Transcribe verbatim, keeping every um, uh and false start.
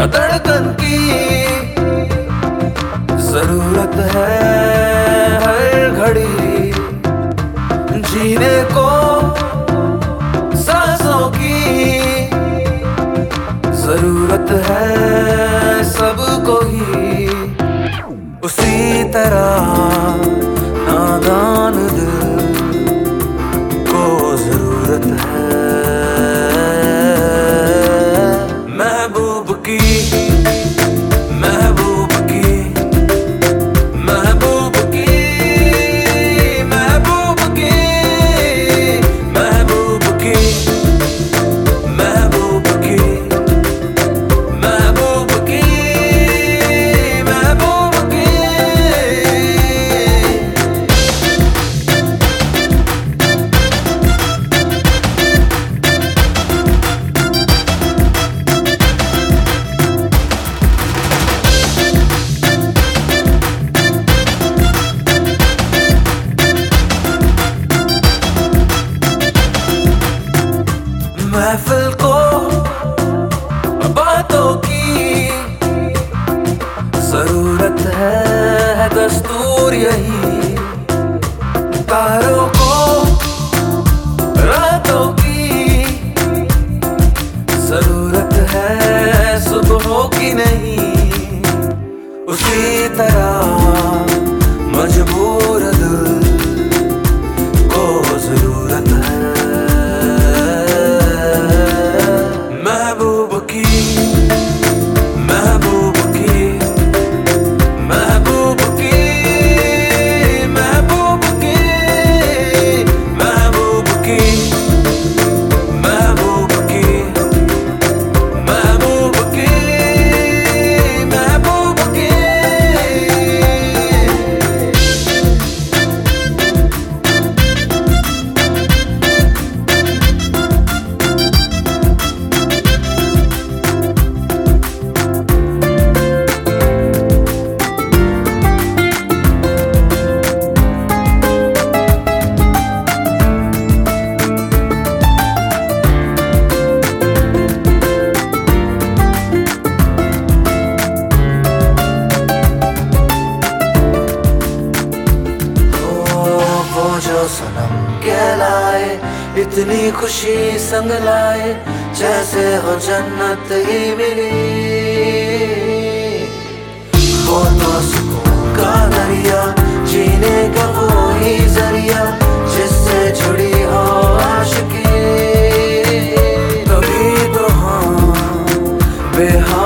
धड़कन की जरूरत है हर घड़ी, जीने को सांसों की जरूरत है सबको ही। उसी तरह नादान दिल को जरूरत है महबूब की, महबूब की, महबूब की, महबूब की, महबूब की, महबूब की, महबूब की, महबूब की। महफिल को बातों की जरूरत है, है दस्तूर यही। तारों को रातों की जरूरत है, सुबहों की नहीं। उसी तरह मजबूर दिल को जरूरत है महबूब की, महबूब की, महबूब की, महबूब की, महबूब की, महबूब की, महबूब की, महबूब की। जो सनम कहलाए, इतनी खुशी संग लाए, जैसे हो जन्नत ही मिली। वो तो सुकून का दरिया, जीने का वो ही जरिया, जिससे जुड़ी हो आशिकी। तभी तो हम बेहाल